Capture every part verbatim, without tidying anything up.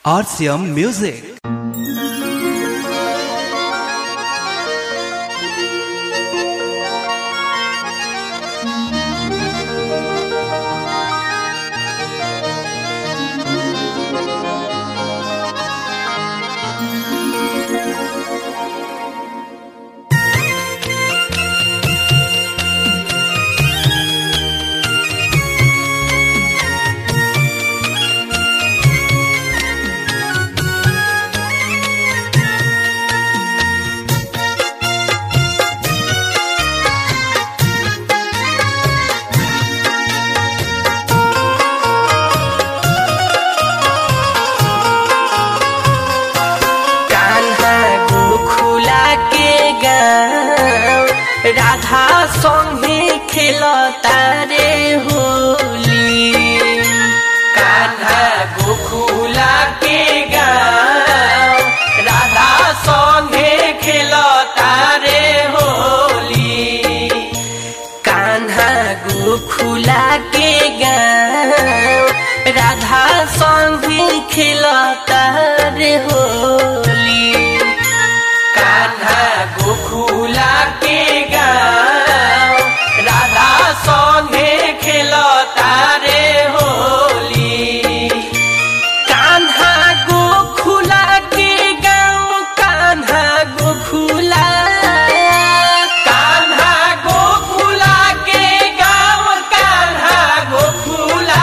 R C M Music. Radha संगे खेलता रे होली कान्हा गोकुला के गाँव राधा संगे खेलता रे होली कान्हा गोकुला के गाँव राधा संगे खेलता रे होली कान्हा गोकुला के गाँव राधा संगे खेलता रे होली कान्हा गोकुला के गाँव कान्हा गोकुला कान्हा गोकुला के गाँव कान्हा गोकुला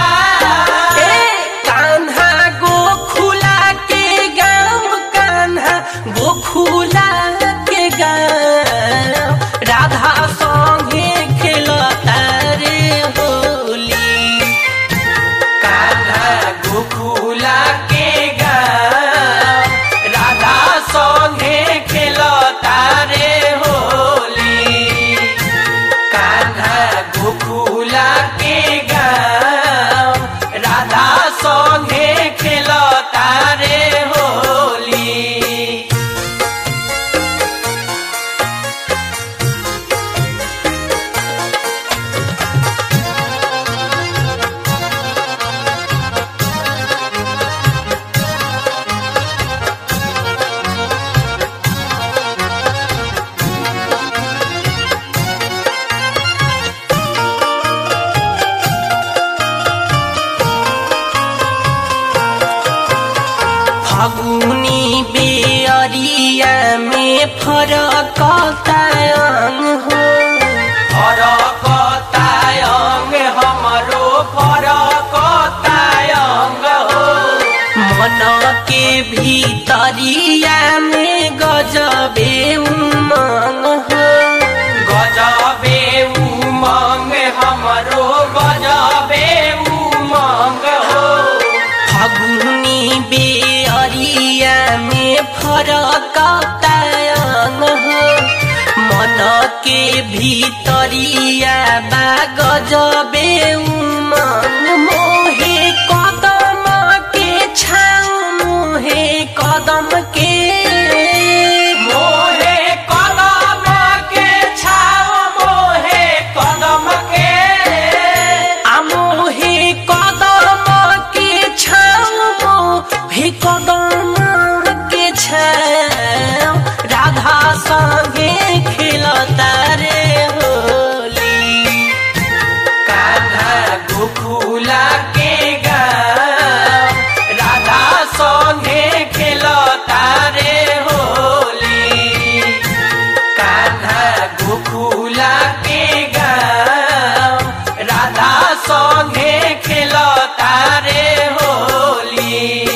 कान्हा गोकुला के गाँव कान्हा गोकुला के गाँव राधा संगे खेलता रे होली कान्हा गोकुला के गाँव राधा संगे खेलता रे होली कान्हा गोकुला के गाँव राधा संगे खेलता रे होली। फागुनी बेअरिया में फरकता अंग हो फरकता अंग हमरो फरकता अंग हो मन के भीतरिया में गजबे उमंग हो गजबे उमंग हमरो गजबे उमंग हो फागुनी बेअरिया में फरकता अंग हो मन के भीतरिया बा गजबे उमंग मोहे कदम के छाऊ मोहे कदम के मोहे कदम के छाऊ मोहे कदम के आ मोहे कदम के छाऊ हे कदम के छाऊ राधा संगे खेलता रे होली कान्हा गोकुला के गाँव राधा संगे खेलता रे होली कान्हा गोकुला के गाँव राधा संगे खेलता रे होली।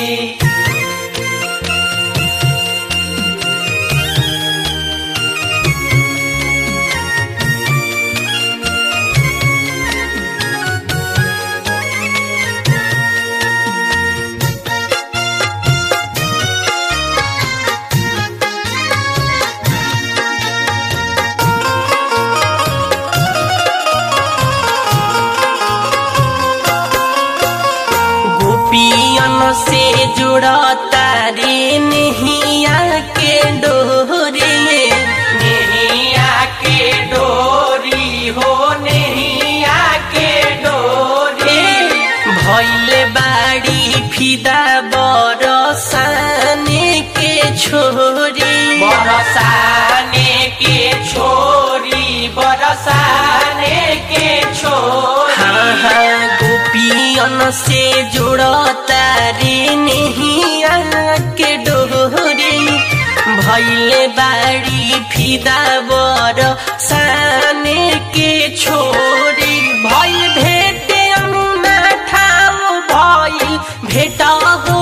गोपियन से जुड़ता रे नैया के डोरी नैया के डोरी हो नैया के डोरी भइले बाड़ी फिदा बरस छोरी बरसाने के छोरी बरसाने के छोरी हाँ हाँ गोपियन से जोड़ता रे नैया के डोरी भैले बाड़ी फिदा बरसाने के छोरी भैल भेटे अमुना ठाव भैल भेटा हो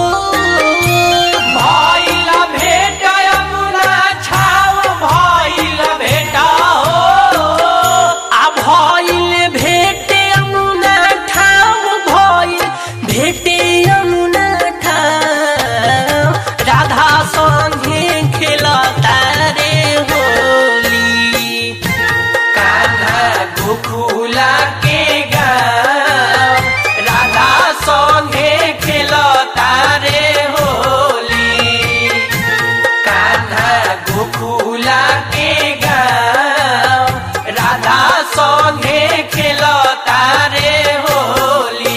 भइल भेट यमुना छाव भइल भेट हो आ भैल भेटे अमुना ठाव भैल भेटे अमुना ठाव राधा संगे खेलता रे होली कान्हा गोकुला के गाँव राधा संगे खेलता रे होली कान्हा गोकुला के गाँव राधा संगे खेलता रे होली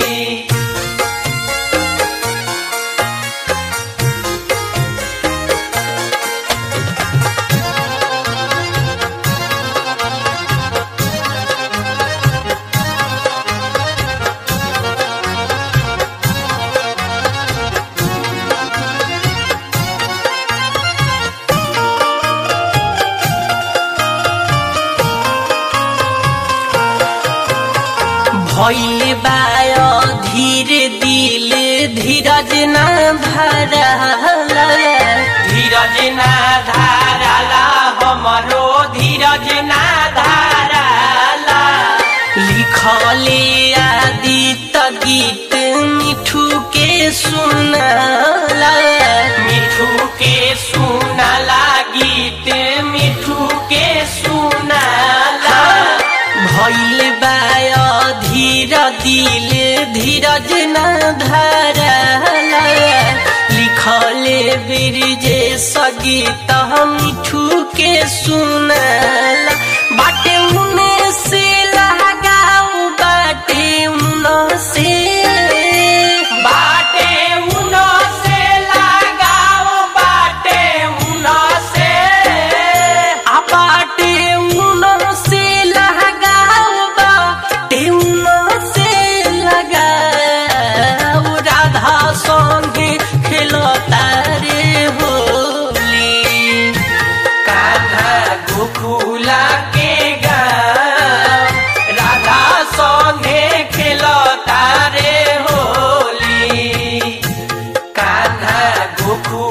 भैल बाय धीरे दिल धीरज ना धरला धीरज ना धाराला हमरो धीरज ना धाराला लिखले आदित गीत मिठू के सुनला मिठू के सुनला गीत मिठू के सुनला भैल बाय धीर दिल धीरज न धरला लिखले बिरजे सगीत मिठू के सुनला बाटे उने से लगाऊ बाटे उन से बाटे उन से लगाओ बाटे उन से आ बाटे उन से लगाऊ बाटे उन से लगाऊ राधा संगे खेलता रे होली कान्हा गोकुला के गाँव राधा संगे खेलता रे होली कान्हा गोकुला